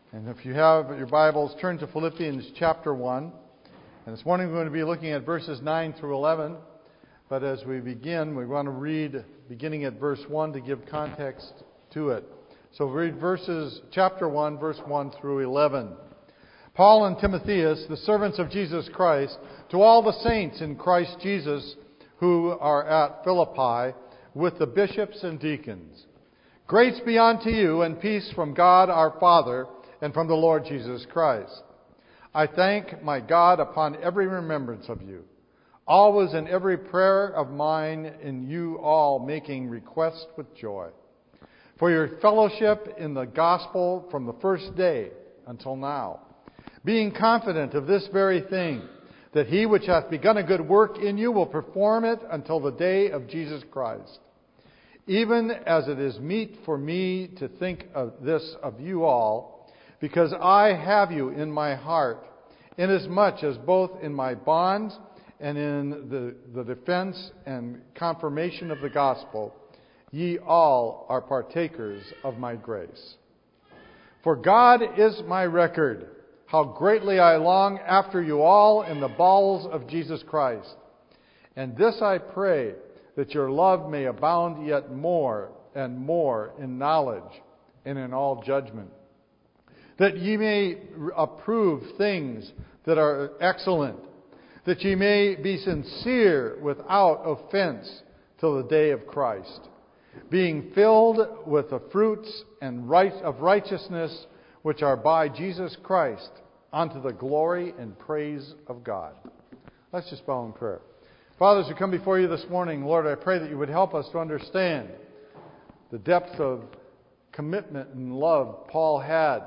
And if you have your Bibles, turn to Philippians chapter 1. And this morning we're going to be looking at verses 9 through 11. But as we begin, we want to read beginning at verse 1 to give context to it. So read chapter 1, verse 1 through 11. Paul and Timotheus, the servants of Jesus Christ, to all the saints in Christ Jesus who are at Philippi, with the bishops and deacons. Grace be unto you and peace from God our Father and from the Lord Jesus Christ. I thank my God upon every remembrance of you, always in every prayer of mine in you all making request with joy, for your fellowship in the gospel from the first day until now, being confident of this very thing, that he which hath begun a good work in you will perform it until the day of Jesus Christ. Even as it is meet for me to think of this of you all, because I have you in my heart, inasmuch as both in my bonds and in the defense and confirmation of the gospel, ye all are partakers of my grace. For God is my record, how greatly I long after you all in the bowels of Jesus Christ. And this I pray, that your love may abound yet more and more in knowledge and in all judgment, that ye may approve things that are excellent, that ye may be sincere without offense till the day of Christ, being filled with the fruits and of righteousness which are by Jesus Christ, unto the glory and praise of God. Let's just bow in prayer. Father, as we come before you this morning, Lord, I pray that you would help us to understand the depth of commitment and love Paul had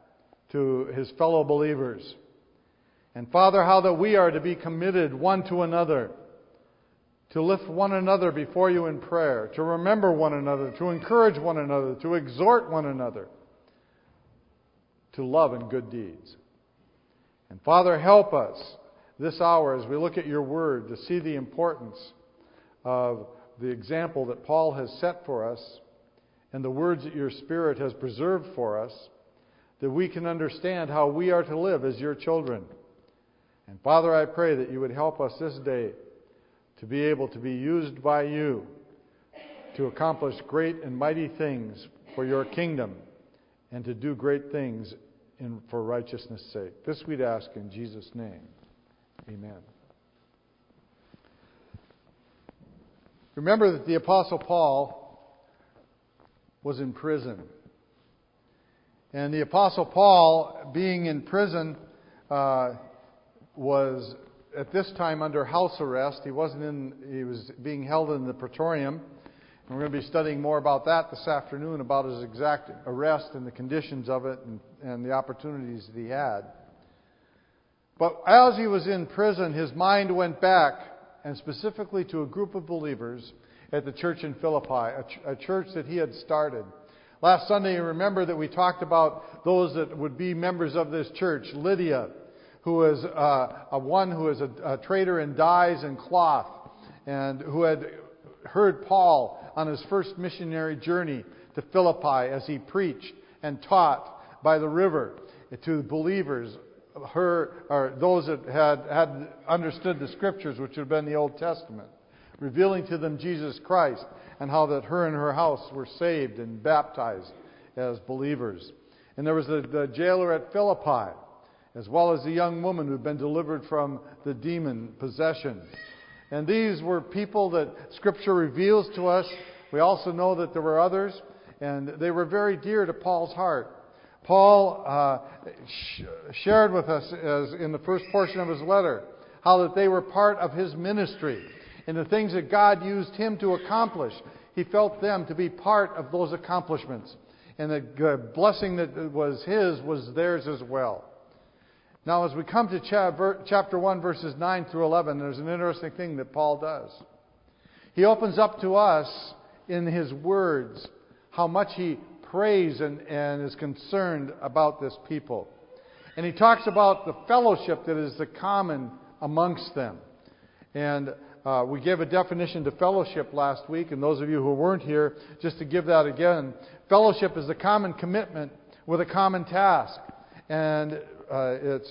to his fellow believers. And Father, how that we are to be committed one to another, to lift one another before you in prayer, to remember one another, to encourage one another, to exhort one another, to love and good deeds. And Father, help us this hour as we look at your word to see the importance of the example that Paul has set for us and the words that your Spirit has preserved for us, that we can understand how we are to live as your children. And Father, I pray that you would help us this day to be able to be used by you to accomplish great and mighty things for your kingdom and to do great things for righteousness' sake. This we'd ask in Jesus' name. Amen. Remember that the Apostle Paul was in prison. And the Apostle Paul, being in prison, was at this time under house arrest. He was being held in the Praetorium. And we're going to be studying more about that this afternoon, about his exact arrest and the conditions of it and the opportunities that he had. But as he was in prison, his mind went back, and specifically to a group of believers at the church in Philippi, a church that he had started. Last Sunday, you remember that we talked about those that would be members of this church. Lydia, who was a trader in dyes and cloth, and who had heard Paul on his first missionary journey to Philippi as he preached and taught by the river to believers, those that had understood the Scriptures, which would have been the Old Testament, revealing to them Jesus Christ and how that her and her house were saved and baptized as believers. And there was the jailer at Philippi, as well as the young woman who had been delivered from the demon possession. And these were people that Scripture reveals to us. We also know that there were others, and they were very dear to Paul's heart. Paul shared with us, as in the first portion of his letter, how that they were part of his ministry. And the things that God used him to accomplish, he felt them to be part of those accomplishments. And the blessing that was his was theirs as well. Now, as we come to chapter 1, verses 9 through 11, there's an interesting thing that Paul does. He opens up to us in his words how much he prays and is concerned about this people. And he talks about the fellowship that is the common amongst them. And we gave a definition to fellowship last week, and those of you who weren't here, just to give that again. Fellowship is a common commitment with a common task. And it's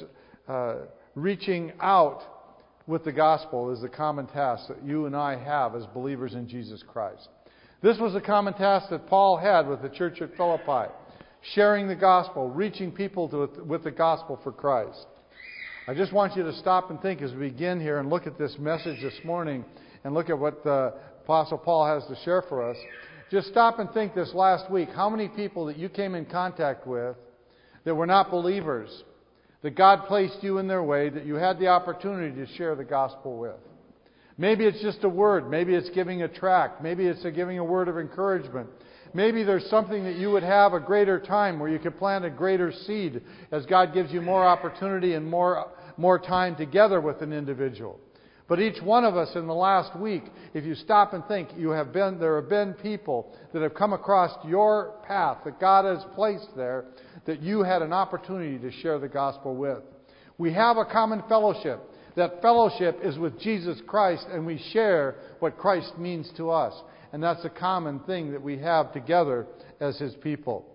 reaching out with the gospel is the common task that you and I have as believers in Jesus Christ. This was a common task that Paul had with the church at Philippi. Sharing the gospel, reaching people with the gospel for Christ. I just want you to stop and think as we begin here and look at this message this morning and look at what the Apostle Paul has to share for us. Just stop and think this last week, how many people that you came in contact with that were not believers, that God placed you in their way, that you had the opportunity to share the gospel with. Maybe it's just a word. Maybe it's giving a tract. Maybe it's giving a word of encouragement. Maybe there's something that you would have a greater time where you could plant a greater seed as God gives you more opportunity and more time together with an individual. But each one of us in the last week, if you stop and think, there have been people that have come across your path that God has placed there that you had an opportunity to share the gospel with. We have a common fellowship. That fellowship is with Jesus Christ, and we share what Christ means to us. And that's a common thing that we have together as His people.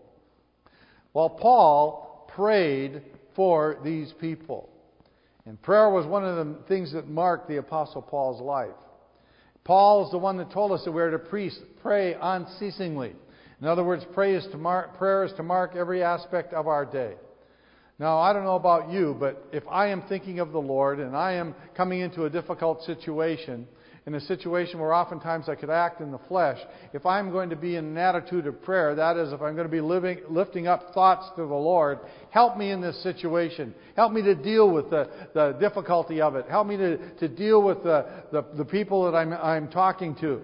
Well, Paul prayed for these people. And prayer was one of the things that marked the Apostle Paul's life. Paul is the one that told us that we are to pray unceasingly. In other words, prayer is to mark every aspect of our day. Now, I don't know about you, but if I am thinking of the Lord and I am coming into a difficult situation, in a situation where oftentimes I could act in the flesh, if I'm going to be in an attitude of prayer, that is, if I'm going to be lifting up thoughts to the Lord, help me in this situation. Help me to deal with the difficulty of it. Help me to deal with the people that I'm talking to.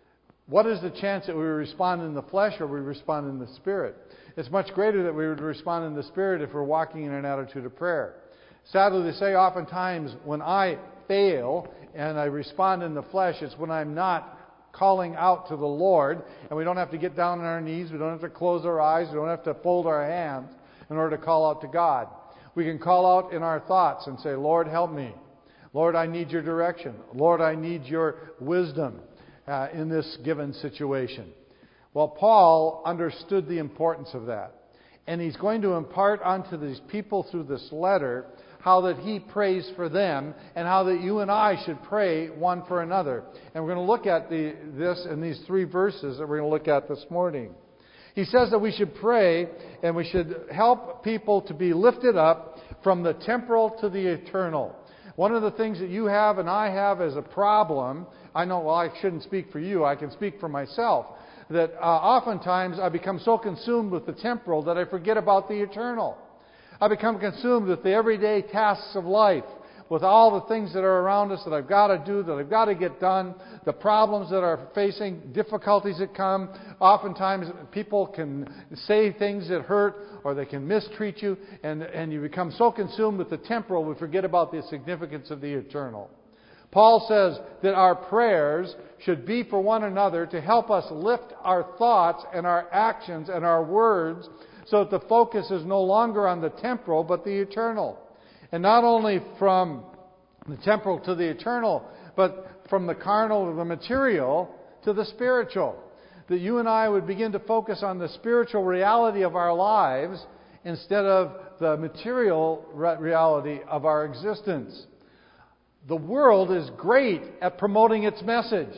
What is the chance that we respond in the flesh or we respond in the Spirit? It's much greater that we would respond in the Spirit if we're walking in an attitude of prayer. Sadly to say, oftentimes when I fail and I respond in the flesh, it's when I'm not calling out to the Lord, and we don't have to get down on our knees, we don't have to close our eyes, we don't have to fold our hands in order to call out to God. We can call out in our thoughts and say, Lord, help me. Lord, I need your direction. Lord, I need your wisdom in this given situation. Well, Paul understood the importance of that. And he's going to impart onto these people through this letter how that he prays for them and how that you and I should pray one for another. And we're going to look at this in these 3 verses that we're going to look at this morning. He says that we should pray and we should help people to be lifted up from the temporal to the eternal. One of the things that you have and I have as a problem, I shouldn't speak for you, I can speak for myself, that oftentimes I become so consumed with the temporal that I forget about the eternal. I become consumed with the everyday tasks of life, with all the things that are around us that I've got to do, that I've got to get done, the problems that are facing, difficulties that come. Oftentimes people can say things that hurt or they can mistreat you, and you become so consumed with the temporal we forget about the significance of the eternal. Paul says that our prayers should be for one another to help us lift our thoughts and our actions and our words so that the focus is no longer on the temporal but the eternal. And not only from the temporal to the eternal, but from the carnal to the material to the spiritual. That you and I would begin to focus on the spiritual reality of our lives instead of the material reality of our existence. The world is great at promoting its message.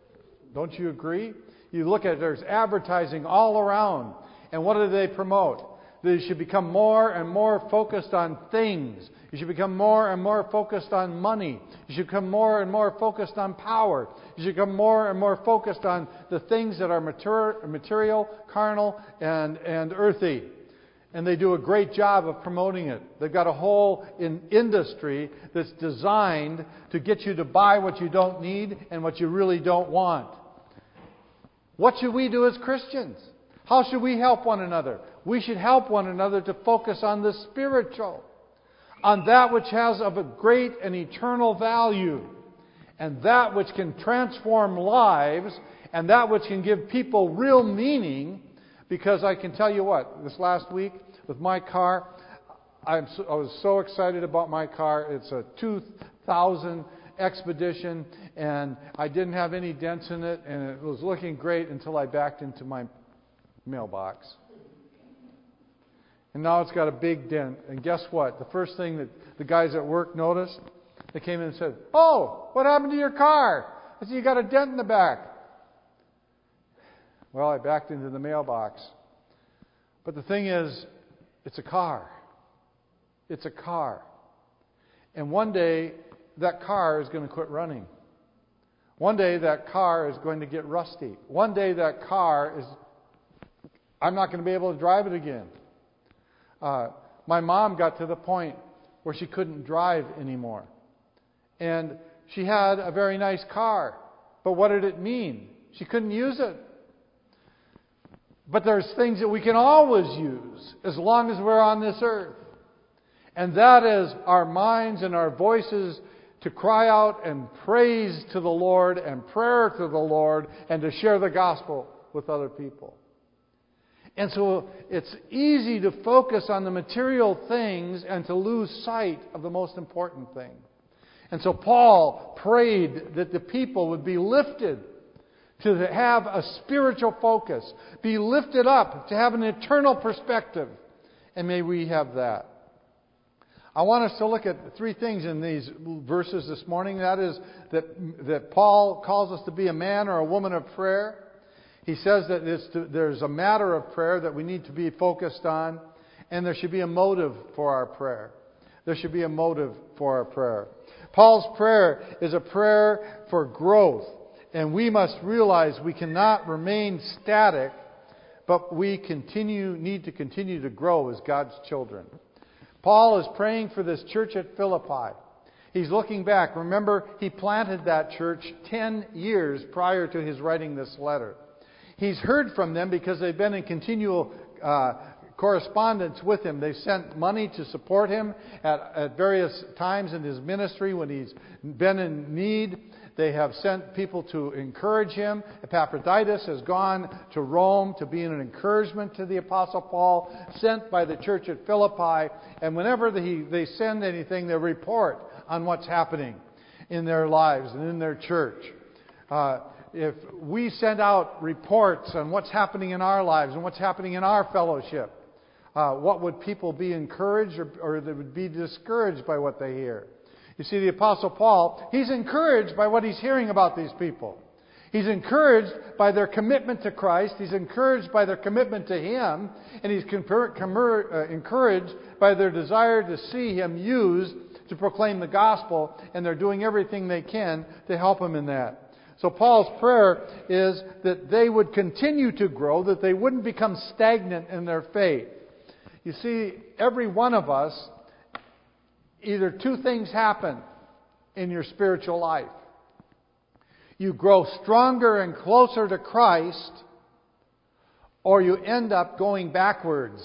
Don't you agree? You look at there's advertising all around. And what do they promote? That you should become more and more focused on things. You should become more and more focused on money. You should become more and more focused on power. You should become more and more focused on the things that are material, carnal, and earthy. And they do a great job of promoting it. They've got a whole industry that's designed to get you to buy what you don't need and what you really don't want. What should we do as Christians? How should we help one another? We should help one another to focus on the spiritual, on that which has of a great and eternal value, and that which can transform lives, and that which can give people real meaning. Because I can tell you what, this last week with my car, I was so excited about my car. It's a 2000 Expedition, and I didn't have any dents in it, and it was looking great until I backed into my mailbox. And now it's got a big dent. And guess what? The first thing that the guys at work noticed, they came in and said, "Oh, what happened to your car? I see you got a dent in the back." Well, I backed into the mailbox. But the thing is, it's a car. It's a car. And one day, that car is going to quit running. One day, that car is going to get rusty. One day, that car is... I'm not going to be able to drive it again. My mom got to the point where she couldn't drive anymore. And she had a very nice car. But what did it mean? She couldn't use it. But there's things that we can always use as long as we're on this earth. And that is our minds and our voices to cry out and praise to the Lord and prayer to the Lord and to share the gospel with other people. And so it's easy to focus on the material things and to lose sight of the most important thing. And so Paul prayed that the people would be lifted to have a spiritual focus, be lifted up to have an eternal perspective. And may we have that. I want us to look at three things in these verses this morning. That is that Paul calls us to be a man or a woman of prayer. He says that there's a matter of prayer that we need to be focused on, and there should be a motive for our prayer. There should be a motive for our prayer. Paul's prayer is a prayer for growth, and we must realize we cannot remain static, but we need to continue to grow as God's children. Paul is praying for this church at Philippi. He's looking back. Remember, he planted that church 10 years prior to his writing this letter. He's heard from them because they've been in continual correspondence with him. They've sent money to support him at various times in his ministry when he's been in need. They have sent people to encourage him. Epaphroditus has gone to Rome to be an encouragement to the Apostle Paul, sent by the church at Philippi. And whenever they send anything, they report on what's happening in their lives and in their church. If we send out reports on what's happening in our lives and what's happening in our fellowship, what would people be encouraged or they would be discouraged by what they hear? You see, the Apostle Paul, he's encouraged by what he's hearing about these people. He's encouraged by their commitment to Christ. He's encouraged by their commitment to Him. And he's encouraged by their desire to see Him used to proclaim the gospel. And they're doing everything they can to help Him in that. So Paul's prayer is that they would continue to grow, that they wouldn't become stagnant in their faith. You see, every one of us, either two things happen in your spiritual life. You grow stronger and closer to Christ, or you end up going backwards.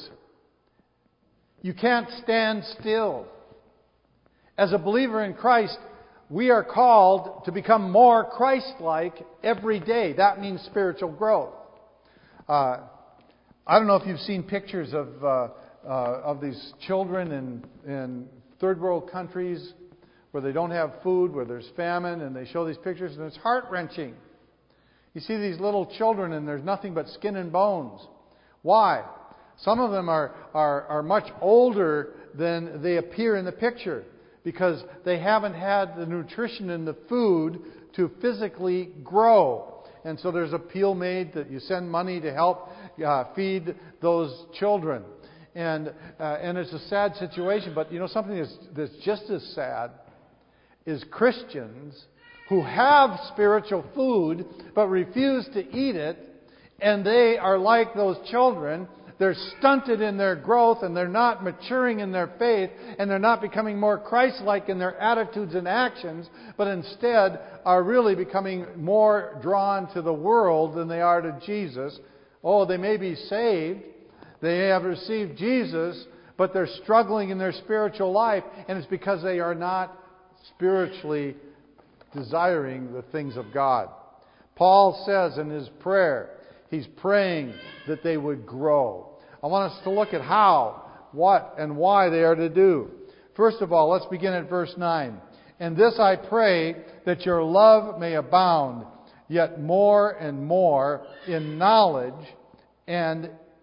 You can't stand still. As a believer in Christ, we are called to become more Christ-like every day. That means spiritual growth. I don't know if you've seen pictures of these children in third world countries where they don't have food, where there's famine, and they show these pictures, and it's heart-wrenching. You see these little children, and there's nothing but skin and bones. Why? Some of them are much older than they appear in the picture because they haven't had the nutrition and the food to physically grow. And so there's an appeal made that you send money to help feed those children. And it's a sad situation, but you know something that's just as sad is Christians who have spiritual food but refuse to eat it, and they are like those children. They're stunted in their growth, and they're not maturing in their faith, and they're not becoming more Christ-like in their attitudes and actions, but instead are really becoming more drawn to the world than they are to Jesus. Oh, they may be saved. They have received Jesus, but they're struggling in their spiritual life, and it's because they are not spiritually desiring the things of God. Paul says in his prayer, he's praying that they would grow. I want us to look at how, what, and why they are to do. First of all, let's begin at verse 9. And this I pray, that your love may abound, yet more and more in knowledge and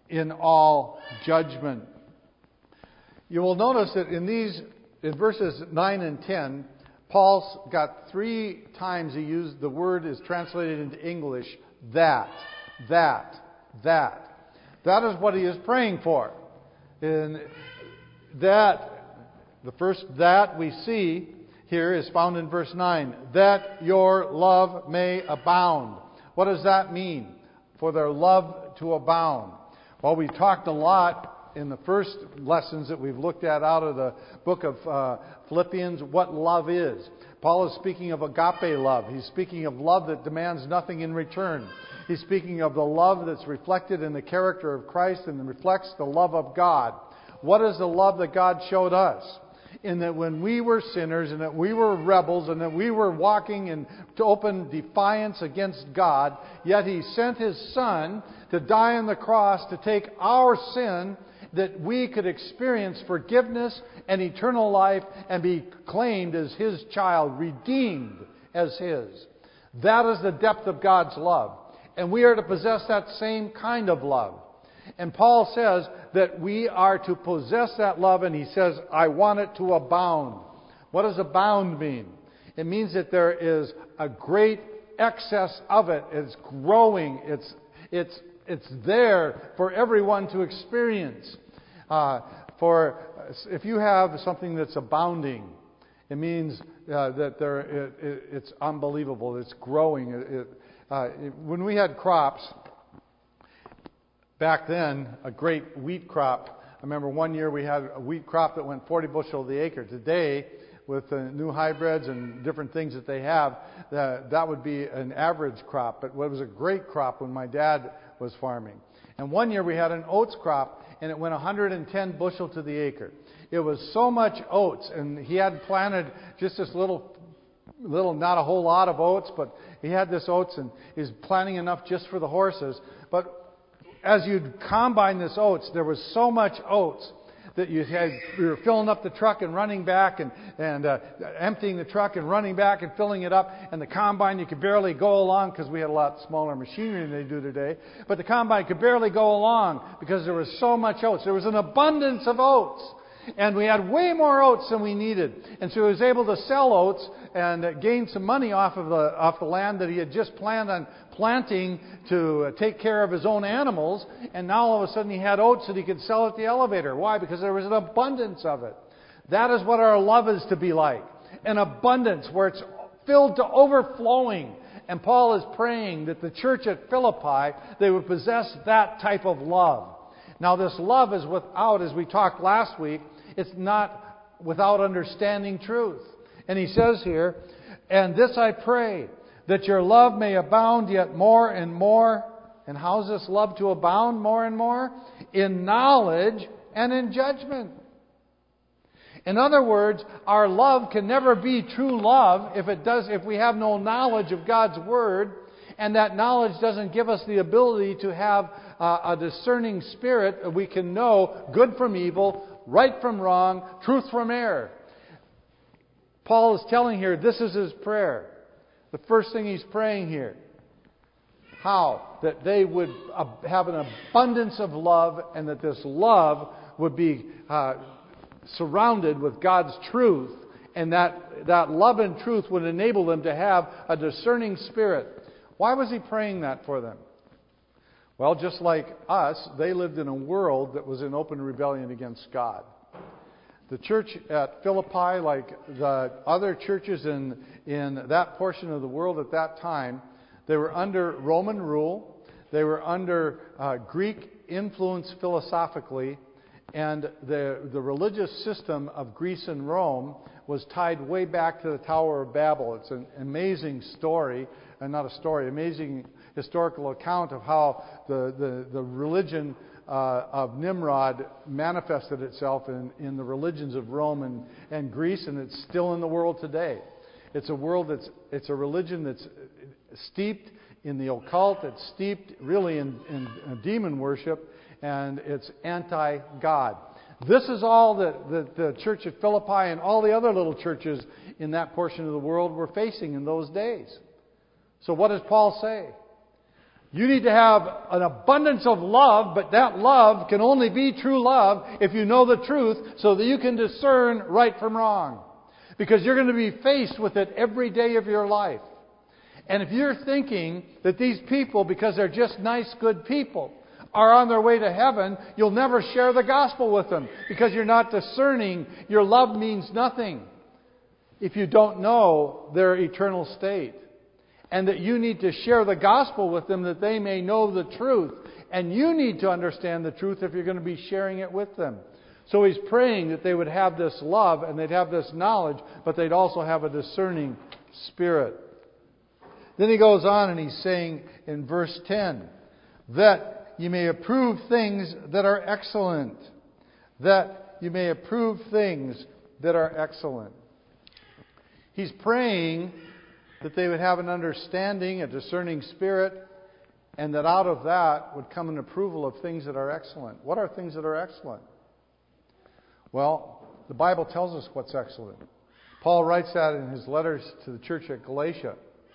in all judgment. You will notice that in verses 9 and 10, Paul's got 3 times he used the word is translated into English, that. That is what he is praying for. And that, the first that we see here is found in verse 9. That your love may abound. What does that mean? For their love to abound. Well, we talked a lot in the first lessons that we've looked at out of the book of Philippians, what love is. Paul is speaking of agape love. He's speaking of love that demands nothing in return. He's speaking of the love that's reflected in the character of Christ and reflects the love of God. What is the love that God showed us? In that when we were sinners and that we were rebels and that we were walking in open defiance against God, yet He sent His Son to die on the cross to take our sin that we could experience forgiveness and eternal life and be claimed as His child, redeemed as His. That is the depth of God's love. And we are to possess that same kind of love. And Paul says that we are to possess that love, and he says, I want it to abound. What does abound mean? It means that there is a great excess of it. It's growing. It's there for everyone to experience. For if you have something that's abounding, it means that it's unbelievable. It's growing. When we had crops, back then, a great wheat crop. I remember one year we had a wheat crop that went 40 bushel the acre. Today, with the new hybrids and different things that they have, that would be an average crop. But it was a great crop when my dad was farming. And one year we had an oats crop, and it went 110 bushel to the acre. It was so much oats, and he had planted just this little, not a whole lot of oats, but he had this oats, and he's planting enough just for the horses. But as you'd combine this oats, there was so much oats that you were filling up the truck and running back and emptying the truck and running back and filling it up. And the combine, you could barely go along because we had a lot smaller machinery than they do today. But the combine could barely go along because there was so much oats. There was an abundance of oats. And we had way more oats than we needed. And so he was able to sell oats and gain some money off the land that he had just planned on planting to take care of his own animals. And now all of a sudden he had oats that he could sell at the elevator. Why? Because there was an abundance of it. That is what our love is to be like. An abundance where it's filled to overflowing. And Paul is praying that the church at Philippi, they would possess that type of love. Now this love is without, as we talked last week, it's not without understanding truth. And he says here, and this I pray, that your love may abound yet more and more. And how is this love to abound more and more? In knowledge and in judgment. In other words, our love can never be true love if we have no knowledge of God's Word, and that knowledge doesn't give us the ability to have a discerning spirit. We can know good from evil, right from wrong, truth from error. Paul is telling here, this is his prayer. The first thing he's praying here. How? That they would have an abundance of love, and that this love would be surrounded with God's truth, and that love and truth would enable them to have a discerning spirit. Why was he praying that for them? Well, just like us, they lived in a world that was in open rebellion against God. The church at Philippi, like the other churches in that portion of the world at that time, they were under Roman rule. They were under Greek influence philosophically. And the religious system of Greece and Rome was tied way back to the Tower of Babel. It's an amazing story, amazing historical account of how the religion of Nimrod manifested itself in the religions of Rome and Greece, and it's still in the world today. It's a religion that's steeped in the occult. It's steeped really in demon worship, and it's anti-God. This is all that the church at Philippi and all the other little churches in that portion of the world were facing in those days. So what does Paul say? You need to have an abundance of love, but that love can only be true love if you know the truth so that you can discern right from wrong. Because you're going to be faced with it every day of your life. And if you're thinking that these people, because they're just nice, good people, are on their way to heaven, you'll never share the gospel with them because you're not discerning. Your love means nothing if you don't know their eternal state. And that you need to share the gospel with them that they may know the truth. And you need to understand the truth if you're going to be sharing it with them. So he's praying that they would have this love and they'd have this knowledge, but they'd also have a discerning spirit. Then he goes on and he's saying in verse 10, that you may approve things that are excellent. That you may approve things that are excellent. He's praying that they would have an understanding, a discerning spirit, and that out of that would come an approval of things that are excellent. What are things that are excellent? Well, the Bible tells us what's excellent. Paul writes that in his letters to the church at Galatia.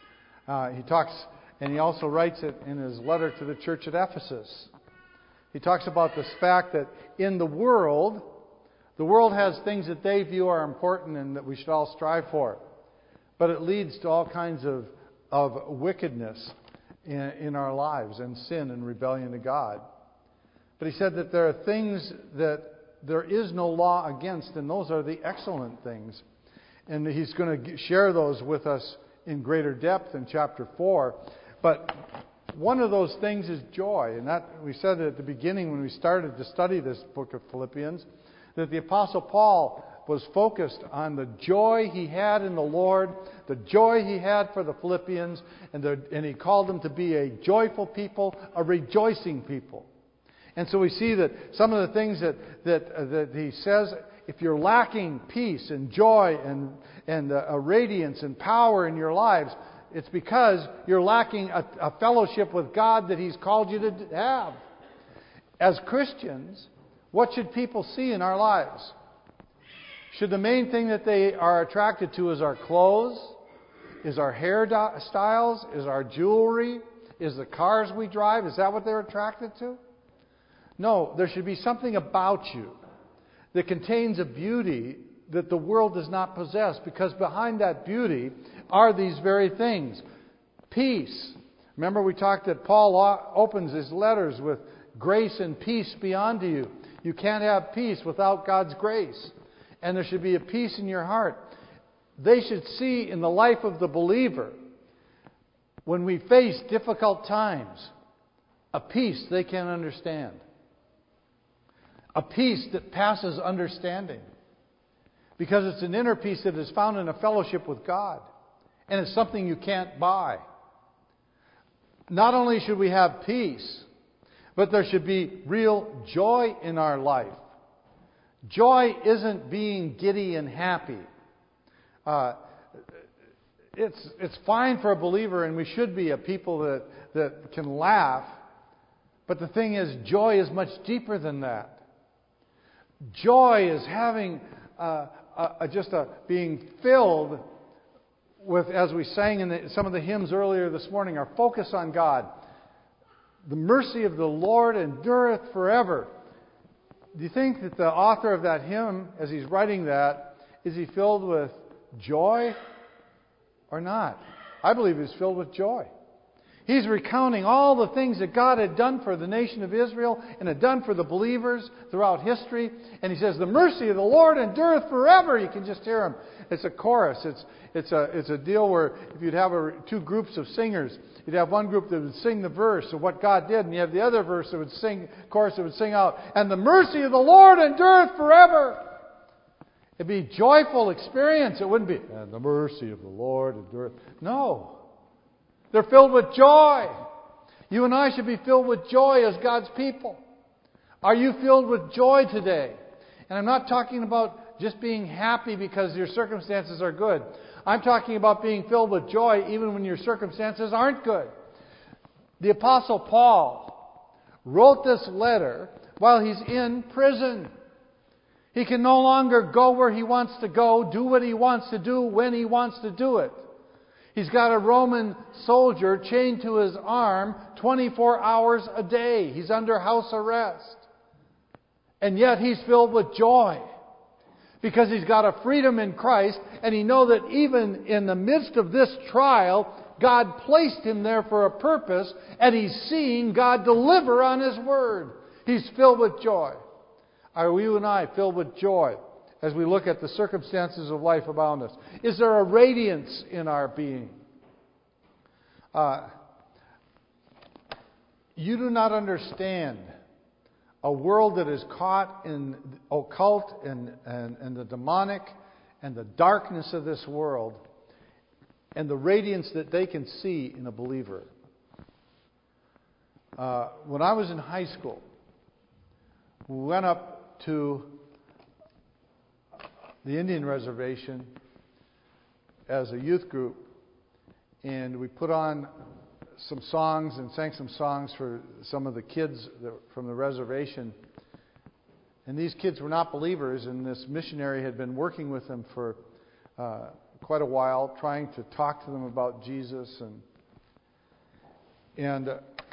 He also writes it in his letter to the church at Ephesus. He talks about this fact that in the world has things that they view are important and that we should all strive for. But it leads to all kinds of wickedness in our lives and sin and rebellion to God. But he said that there are things that there is no law against, and those are the excellent things. And he's going to share those with us in greater depth in chapter 4. But one of those things is joy. And that we said at the beginning when we started to study this book of Philippians, that the Apostle Paul was focused on the joy he had in the Lord, the joy he had for the Philippians, and he called them to be a joyful people, a rejoicing people. And so we see that some of the things that he says, if you're lacking peace and joy and a radiance and power in your lives, it's because you're lacking a fellowship with God that He's called you to have. As Christians, what should people see in our lives? Should the main thing that they are attracted to is our clothes? Is our hairstyles? Is our jewelry? Is the cars we drive? Is that what they're attracted to? No, there should be something about you that contains a beauty that the world does not possess, because behind that beauty are these very things. Peace. Remember we talked that Paul opens his letters with grace and peace be unto you. You can't have peace without God's grace. And there should be a peace in your heart. They should see in the life of the believer, when we face difficult times, a peace they can understand. A peace that passes understanding. Because it's an inner peace that is found in a fellowship with God. And it's something you can't buy. Not only should we have peace, but there should be real joy in our life. Joy isn't being giddy and happy. It's fine for a believer, and we should be a people that can laugh. But the thing is, joy is much deeper than that. Joy is having being filled with, as we sang in some of the hymns earlier this morning, our focus on God. The mercy of the Lord endureth forever. Do you think that the author of that hymn, as he's writing that, is he filled with joy or not? I believe he's filled with joy. He's recounting all the things that God had done for the nation of Israel and had done for the believers throughout history. And he says, the mercy of the Lord endureth forever. You can just hear him. It's a chorus. It's a deal where if you'd have two groups of singers, you'd have one group that would sing the verse of what God did, and you have the other verse that would sing, chorus that would sing out, and the mercy of the Lord endureth forever. It'd be a joyful experience. It wouldn't be, and the mercy of the Lord endureth. No. They're filled with joy. You and I should be filled with joy as God's people. Are you filled with joy today? And I'm not talking about just being happy because your circumstances are good. I'm talking about being filled with joy even when your circumstances aren't good. The Apostle Paul wrote this letter while he's in prison. He can no longer go where he wants to go, do what he wants to do, when he wants to do it. He's got a Roman soldier chained to his arm 24 hours a day. He's under house arrest. And yet he's filled with joy. Because he's got a freedom in Christ, and he knows that even in the midst of this trial, God placed him there for a purpose, and he's seeing God deliver on His Word. He's filled with joy. Are you and I filled with joy as we look at the circumstances of life around us? Is there a radiance in our being? You do not understand a world that is caught in occult and the demonic and the darkness of this world and the radiance that they can see in a believer. When I was in high school, we went up to the Indian reservation as a youth group, and we put on some songs and sang some songs for some of the kids from the reservation. And these kids were not believers, and this missionary had been working with them for quite a while, trying to talk to them about Jesus. And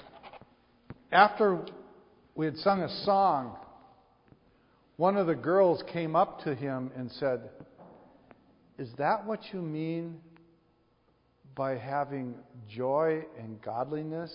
after we had sung a song, one of the girls came up to him and said, "Is that what you mean by having joy and godliness?"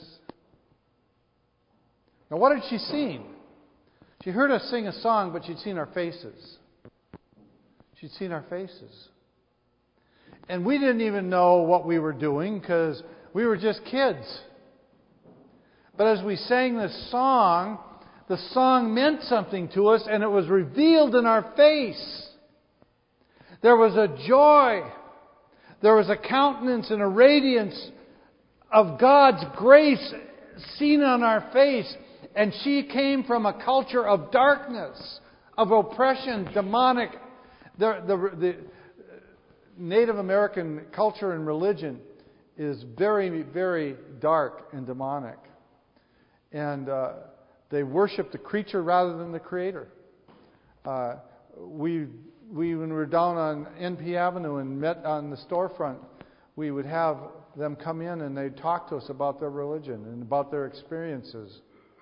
Now, what had she seen? She heard us sing a song, but she'd seen our faces. She'd seen our faces. And we didn't even know what we were doing because we were just kids. But as we sang this song, the song meant something to us, and it was revealed in our face. There was a joy. There was a countenance and a radiance of God's grace seen on our face. And she came from a culture of darkness, of oppression, demonic. The Native American culture and religion is very, very dark and demonic. And they worship the creature rather than the Creator. When we were down on NP Avenue and met on the storefront, we would have them come in and they'd talk to us about their religion and about their experiences.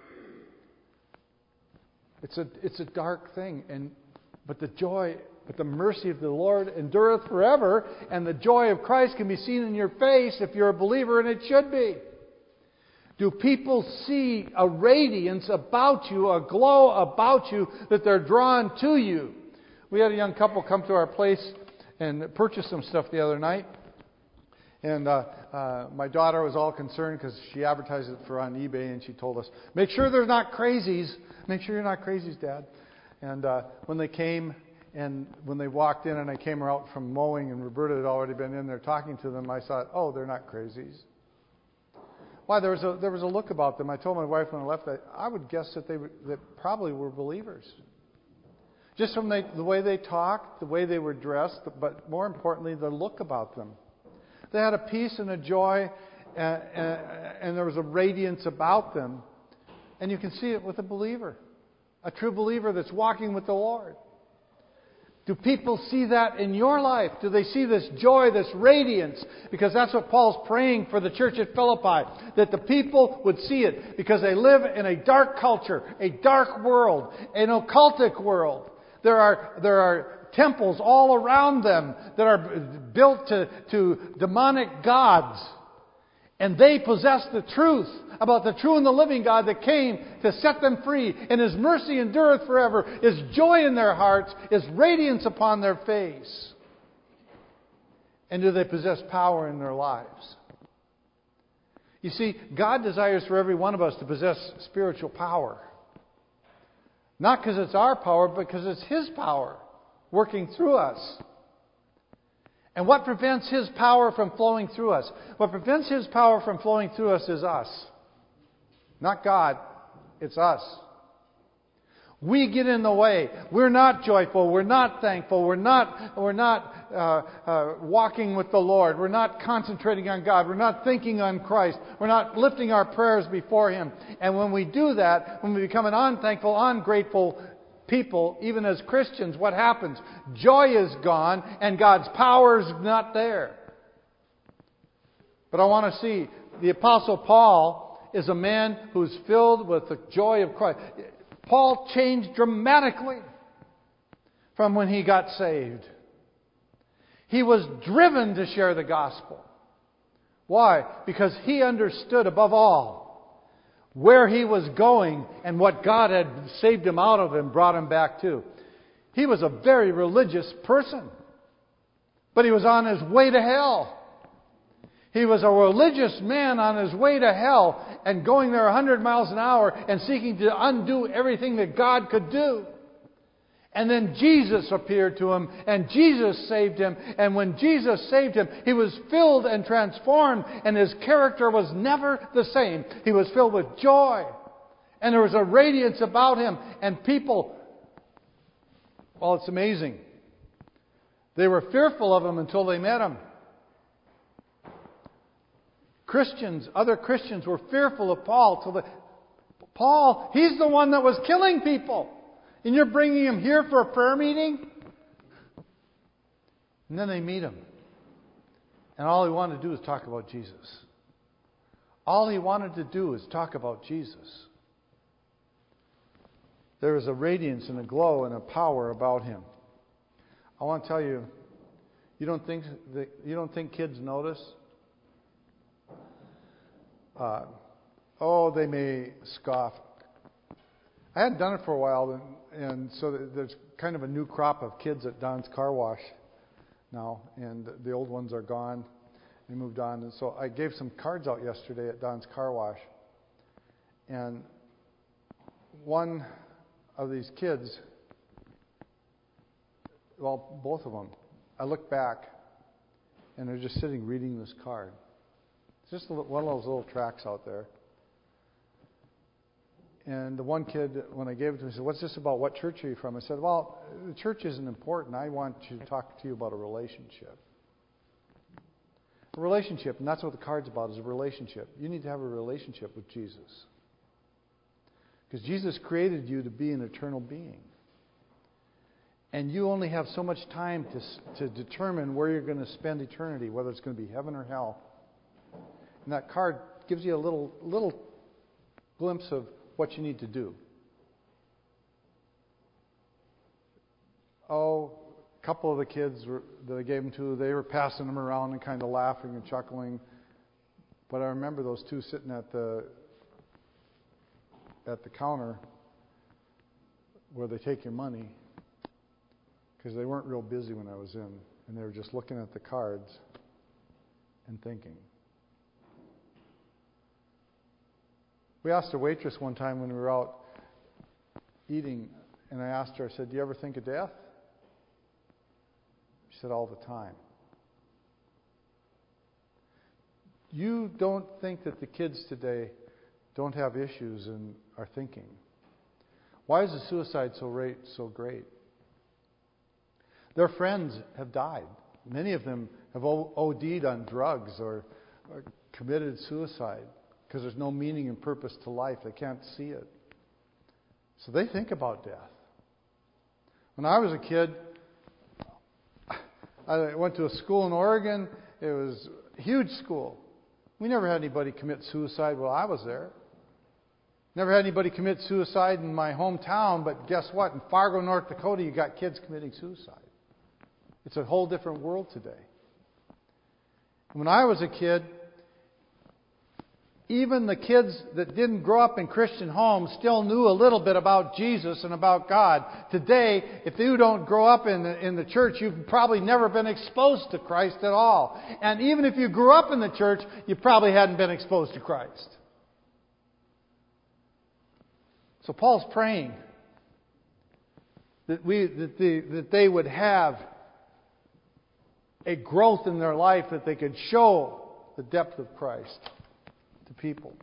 It's a dark thing, but the mercy of the Lord endureth forever, and the joy of Christ can be seen in your face if you're a believer, and it should be. Do people see a radiance about you, a glow about you, that they're drawn to you? We had a young couple come to our place and purchase some stuff the other night. And my daughter was all concerned because she advertised it on eBay, and she told us, "Make sure they're not crazies. Make sure you're not crazies, Dad." And when they came and when they walked in and I came out from mowing and Roberta had already been in there talking to them, I thought, "Oh, they're not crazies." Why? There was a look about them. I told my wife when I left that I would guess that that probably were believers. Just from the way they talked, the way they were dressed, but more importantly, the look about them. They had a peace and a joy, and there was a radiance about them. And you can see it with a believer, a true believer that's walking with the Lord. Do people see that in your life? Do they see this joy, this radiance? Because that's what Paul's praying for the church at Philippi, that the people would see it, because they live in a dark culture, a dark world, an occultic world. There are temples all around them that are built to demonic gods. And they possess the truth about the true and the living God that came to set them free. And His mercy endureth forever. His joy in their hearts, His radiance upon their face. And do they possess power in their lives? You see, God desires for every one of us to possess spiritual power. Not because it's our power, but because it's His power working through us. And what prevents His power from flowing through us? What prevents His power from flowing through us is us. Not God, it's us. We get in the way. We're not joyful. We're not thankful. We're not walking with the Lord. We're not concentrating on God. We're not thinking on Christ. We're not lifting our prayers before Him. And when we do that, when we become an unthankful, ungrateful people, even as Christians, what happens? Joy is gone and God's power is not there. But I want to see the Apostle Paul is a man who's filled with the joy of Christ. Paul changed dramatically from when he got saved. He was driven to share the gospel. Why? Because he understood above all where he was going and what God had saved him out of and brought him back to. He was a very religious person, but he was on his way to hell. He was a religious man on his way to hell and going there 100 miles an hour and seeking to undo everything that God could do. And then Jesus appeared to him, and Jesus saved him. And when Jesus saved him, he was filled and transformed, and his character was never the same. He was filled with joy, and there was a radiance about him. And people, well, it's amazing. They were fearful of him until they met him. Other Christians were fearful of Paul. Paul, he's the one that was killing people. And you're bringing him here for a prayer meeting? And then they meet him. And all he wanted to do is talk about Jesus. All he wanted to do is talk about Jesus. There was a radiance and a glow and a power about him. I want to tell you, you don't think kids notice? They may scoff. I hadn't done it for a while, and so there's kind of a new crop of kids at Don's Car Wash now, and the old ones are gone. They moved on, and so I gave some cards out yesterday at Don's Car Wash, and one of these kids, well, both of them, I look back, and they're just sitting reading this card. It's just one of those little tracts out there. And the one kid, when I gave it to him, he said, "What's this about? What church are you from?" I said, "Well, the church isn't important. I want to talk to you about a relationship." A relationship, and that's what the card's about, is a relationship. You need to have a relationship with Jesus. Because Jesus created you to be an eternal being. And you only have so much time to determine where you're going to spend eternity, whether it's going to be heaven or hell. And that card gives you a little glimpse of what you need to do. A couple of the kids that I gave them to, they were passing them around and kind of laughing and chuckling. But I remember those two sitting at the counter where they take your money, because they weren't real busy when I was in, and they were just looking at the cards and thinking. We asked a waitress one time when we were out eating, and I asked her, I said, "Do you ever think of death?" She said, "All the time." You don't think that the kids today don't have issues and are thinking. Why is the suicide rate so great? Their friends have died. Many of them have OD'd on drugs or committed suicide because there's no meaning and purpose to life. They can't see it. So they think about death. When I was a kid, I went to a school in Oregon. It was a huge school. We never had anybody commit suicide while I was there. Never had anybody commit suicide in my hometown, but guess what? In Fargo, North Dakota, you got kids committing suicide. It's a whole different world today. When I was a kid, even the kids that didn't grow up in Christian homes still knew a little bit about Jesus and about God. Today, if you don't grow up in the church, you've probably never been exposed to Christ at all. And even if you grew up in the church, you probably hadn't been exposed to Christ. So Paul's praying that they would have a growth in their life, that they could show the depth of Christ to people.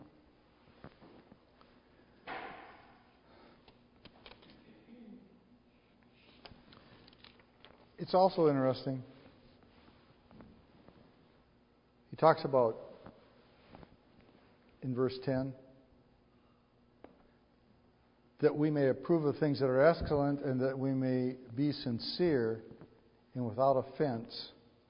It's also interesting. He talks about, in verse 10, that we may approve of things that are excellent, and that we may be sincere and without offense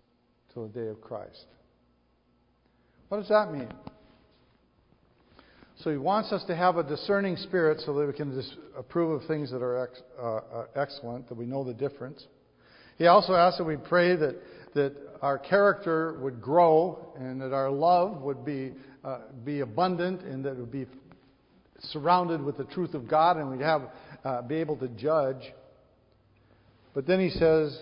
till the day of Christ. What does that mean? So he wants us to have a discerning spirit so that we can approve of things that are excellent, that we know the difference. He also asks that we pray that our character would grow and that our love would be abundant and that it would be surrounded with the truth of God and we'd be able to judge. But then he says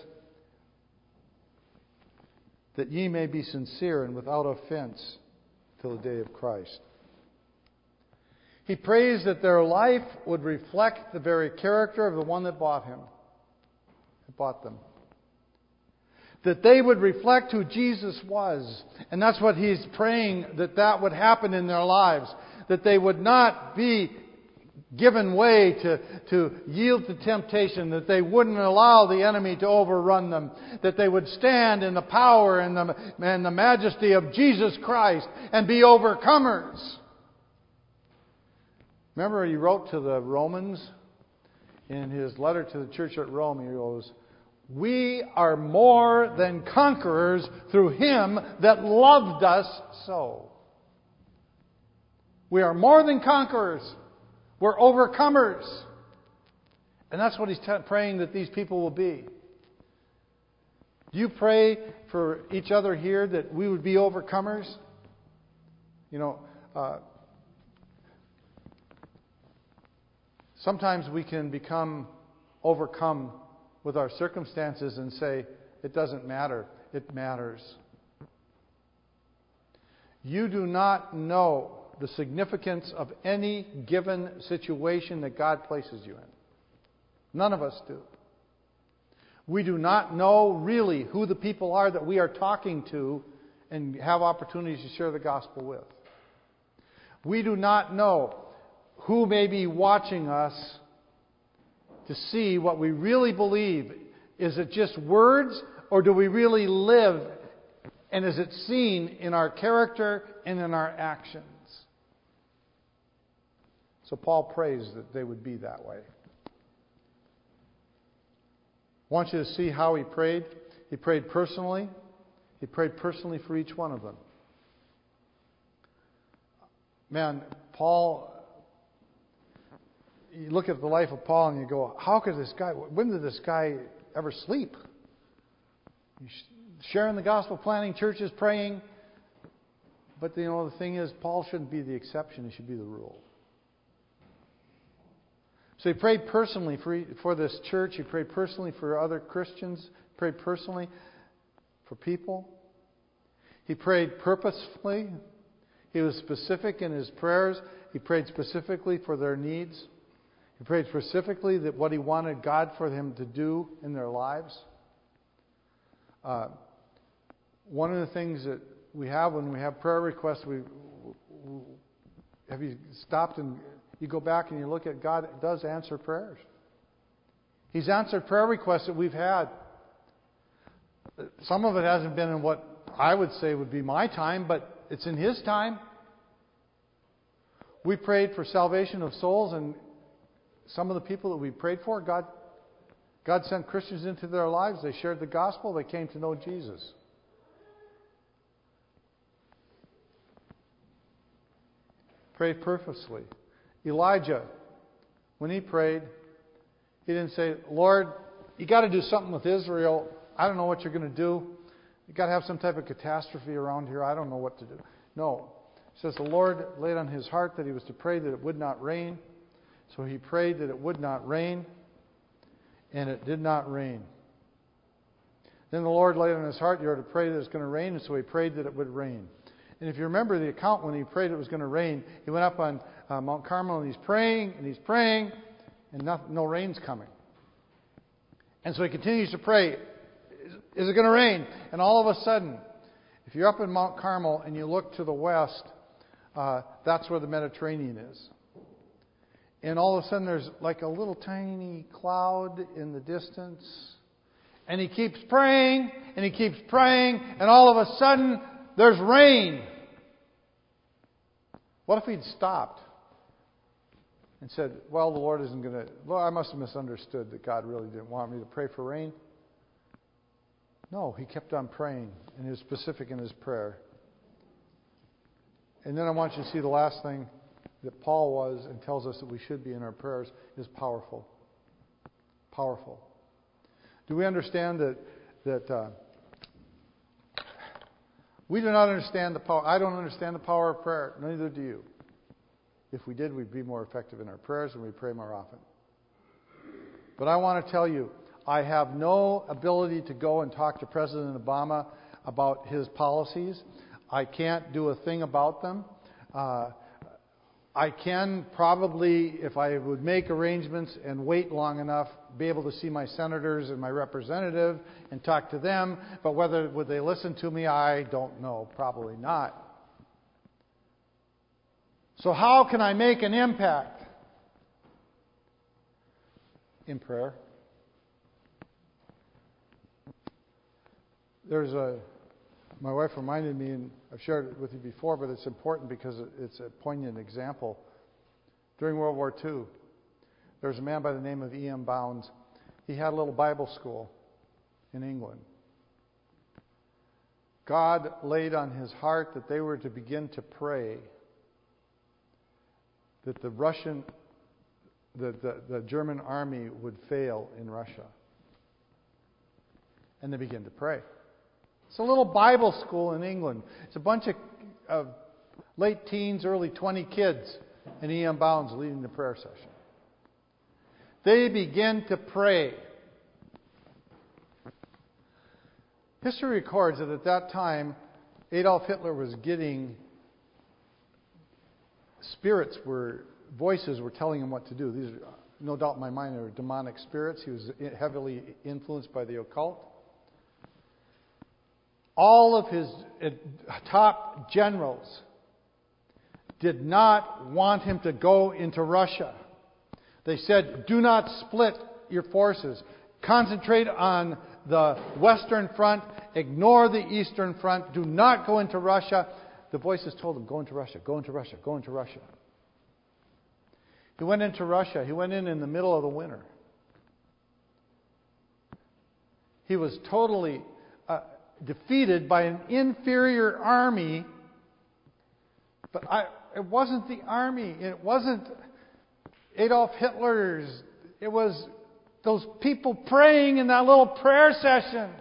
that ye may be sincere and without offense till the day of Christ. He prays that their life would reflect the very character of the one that bought them. That they would reflect who Jesus was. And that's what he's praying, that would happen in their lives. That they would not be given way to yield to temptation. That they wouldn't allow the enemy to overrun them. That they would stand in the power and the majesty of Jesus Christ and be overcomers. Remember, he wrote to the Romans in his letter to the church at Rome, he goes, "We are more than conquerors through him that loved us so." We are more than conquerors. We're overcomers. And that's what he's praying that these people will be. Do you pray for each other here that we would be overcomers? Sometimes we can become overcome with our circumstances and say, it doesn't matter. It matters. You do not know the significance of any given situation that God places you in. None of us do. We do not know really who the people are that we are talking to and have opportunities to share the gospel with. We do not know who may be watching us to see what we really believe. Is it just words, or do we really live? And is it seen in our character and in our actions? So Paul prays that they would be that way. I want you to see how he prayed. He prayed personally. He prayed personally for each one of them. Man, Paul... You look at the life of Paul and you go, when did this guy ever sleep? He's sharing the gospel, planting churches, praying. But the thing is, Paul shouldn't be the exception, he should be the rule. So he prayed personally for this church, he prayed personally for other Christians, he prayed personally for people. He prayed purposefully. He was specific in his prayers. He prayed specifically for their needs. He prayed specifically that what he wanted God for him to do in their lives. One of the things that we have when we have prayer requests, have you stopped and you go back and you look at God does answer prayers. He's answered prayer requests that we've had. Some of it hasn't been in what I would say would be my time, but it's in His time. We prayed for salvation of souls, and some of the people that we prayed for, God sent Christians into their lives. They shared the gospel. They came to know Jesus. Prayed purposely. Elijah, when he prayed, he didn't say, "Lord, you got to do something with Israel. I don't know what you're going to do. You got to have some type of catastrophe around here. I don't know what to do." No. It says the Lord laid on his heart that he was to pray that it would not rain. So he prayed that it would not rain, and it did not rain. Then the Lord laid on his heart, you are to pray that it's going to rain, and so he prayed that it would rain. And if you remember the account when he prayed it was going to rain, he went up on Mount Carmel and he's praying, and no rain's coming. And so he continues to pray, is it going to rain? And all of a sudden, if you're up in Mount Carmel and you look to the west, that's where the Mediterranean is. And all of a sudden there's like a little tiny cloud in the distance. And he keeps praying, and he keeps praying, and all of a sudden there's rain. What if he'd stopped and said, well, the Lord isn't going to... Well, I must have misunderstood that God really didn't want me to pray for rain. No, he kept on praying, and he was specific in his prayer. And then I want you to see the last thing. that Paul was and tells us that we should be in our prayers is powerful. Powerful. Do we understand that we do not understand the power? I don't understand the power of prayer. Neither do you. If we did, we'd be more effective in our prayers and we'd pray more often. But I want to tell you, I have no ability to go and talk to President Obama about his policies. I can't do a thing about them. I can probably, if I would make arrangements and wait long enough, be able to see my senators and my representative and talk to them. But whether would they listen to me, I don't know. Probably not. So how can I make an impact? In prayer. My wife reminded me, and I've shared it with you before, but it's important because it's a poignant example. During World War II, there was a man by the name of E.M. Bounds. He had a little Bible school in England. God laid on his heart that they were to begin to pray that the German army would fail in Russia. And they began to pray. It's a little Bible school in England. It's a bunch of late teens, early 20 kids, and E.M. Bounds leading the prayer session. They begin to pray. History records that at that time, Adolf Hitler was getting voices were telling him what to do. These, no doubt in my mind, are demonic spirits. He was heavily influenced by the occult. All of his top generals did not want him to go into Russia. They said, do not split your forces. Concentrate on the Western Front. Ignore the Eastern Front. Do not go into Russia. The voices told him, go into Russia, go into Russia, go into Russia. He went into Russia. He went in the middle of the winter. He was totally defeated by an inferior army. But it wasn't the army. It wasn't Adolf Hitler's. It was those people praying in that little prayer session.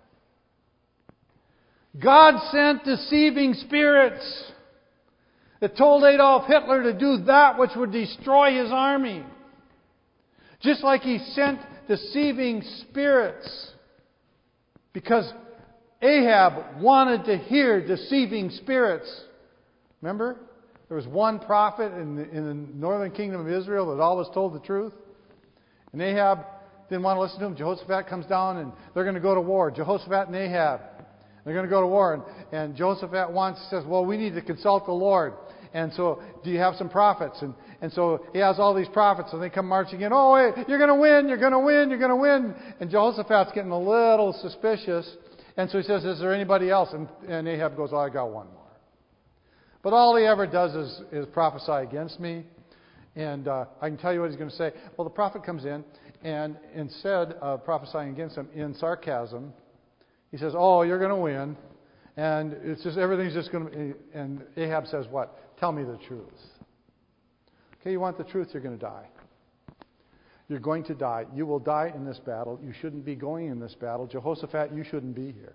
God sent deceiving spirits that told Adolf Hitler to do that which would destroy his army. Just like he sent deceiving spirits because Ahab wanted to hear deceiving spirits. Remember? There was one prophet in the northern kingdom of Israel that always told the truth. And Ahab didn't want to listen to him. Jehoshaphat comes down and they're going to go to war. Jehoshaphat and Ahab. They're going to go to war. And Jehoshaphat says, well, we need to consult the Lord. And so, do you have some prophets? And so he has all these prophets and they come marching in. Oh, wait, you're going to win, you're going to win, you're going to win. And Jehoshaphat's getting a little suspicious. And so he says, is there anybody else? And Ahab goes, oh, I got one more. But all he ever does is prophesy against me. And I can tell you what he's going to say. Well, the prophet comes in, and instead of prophesying against him in sarcasm, he says, oh, you're going to win. And it's just everything's just going to... And Ahab says what? Tell me the truth. Okay, you want the truth, you're going to die. You're going to die. You will die in this battle. You shouldn't be going in this battle. Jehoshaphat, you shouldn't be here.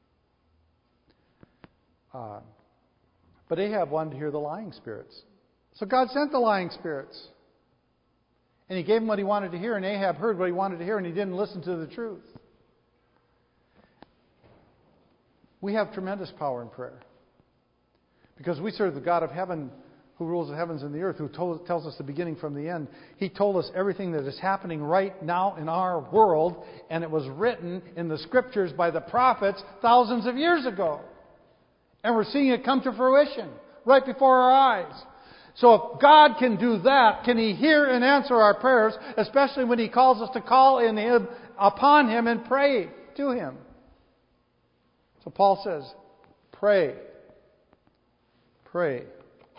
But Ahab wanted to hear the lying spirits. So God sent the lying spirits. And he gave him what he wanted to hear, and Ahab heard what he wanted to hear, and he didn't listen to the truth. We have tremendous power in prayer. Because we serve the God of heaven who rules the heavens and the earth, who tells us the beginning from the end. He told us everything that is happening right now in our world, and it was written in the Scriptures by the prophets thousands of years ago. And we're seeing it come to fruition right before our eyes. So if God can do that, can He hear and answer our prayers, especially when He calls us to call upon Him and pray to Him? So Paul says, pray. Pray.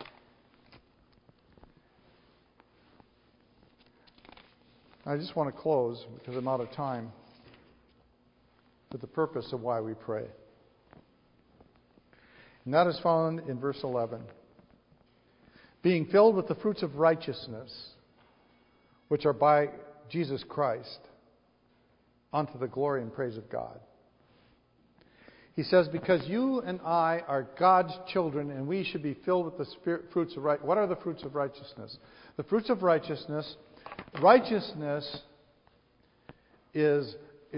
I just want to close, because I'm out of time, with the purpose of why we pray. And that is found in verse 11. being filled with the fruits of righteousness, which are by Jesus Christ, unto the glory and praise of God. He says, because you and I are God's children, and we should be filled with the fruits of righteousness. What are the fruits of righteousness? The fruits of righteousness is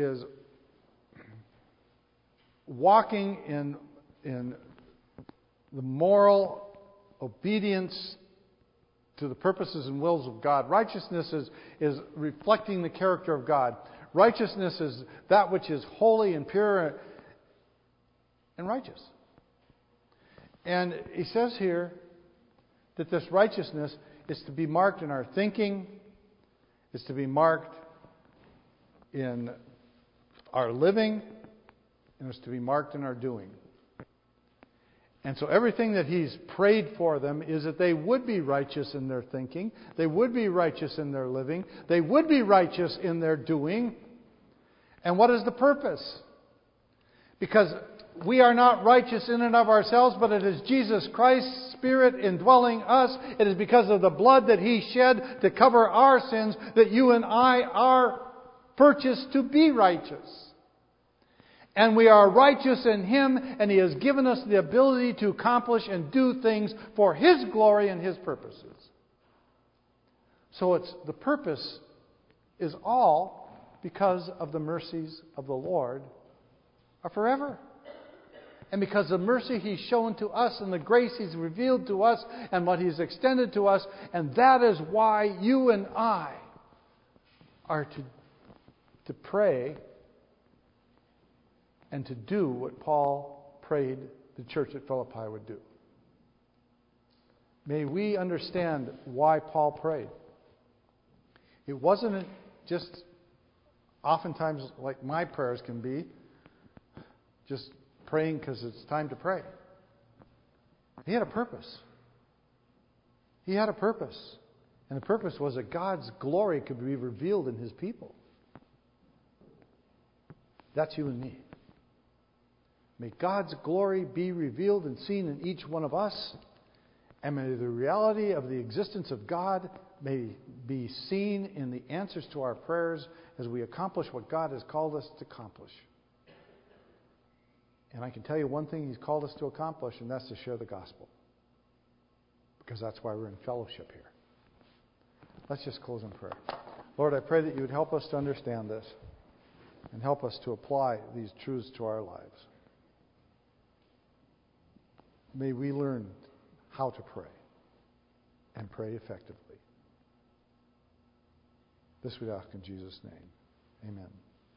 walking in the moral obedience to the purposes and wills of God. Righteousness is reflecting the character of God. Righteousness is that which is holy and pure and righteous. And he says here that this righteousness is to be marked in our thinking, is to be marked in our living, and is to be marked in our doing. And so everything that he's prayed for them is that they would be righteous in their thinking, they would be righteous in their living, they would be righteous in their doing. And what is the purpose? Because we are not righteous in and of ourselves, but it is Jesus Christ's Spirit indwelling us. It is because of the blood that He shed to cover our sins that you and I are purchased to be righteous. And we are righteous in Him, and He has given us the ability to accomplish and do things for His glory and His purposes. So the purpose is all because of the mercies of the Lord are forever. And because the mercy He's shown to us and the grace He's revealed to us and what He's extended to us, and that is why you and I are to pray and to do what Paul prayed the church at Philippi would do. May we understand why Paul prayed. It wasn't just oftentimes like my prayers can be, just praying because it's time to pray. He had a purpose. He had a purpose. And the purpose was that God's glory could be revealed in His people. That's you and me. May God's glory be revealed and seen in each one of us. And may the reality of the existence of God may be seen in the answers to our prayers as we accomplish what God has called us to accomplish. And I can tell you one thing He's called us to accomplish, and that's to share the gospel. Because that's why we're in fellowship here. Let's just close in prayer. Lord, I pray that You would help us to understand this and help us to apply these truths to our lives. May we learn how to pray and pray effectively. This we ask in Jesus' name. Amen.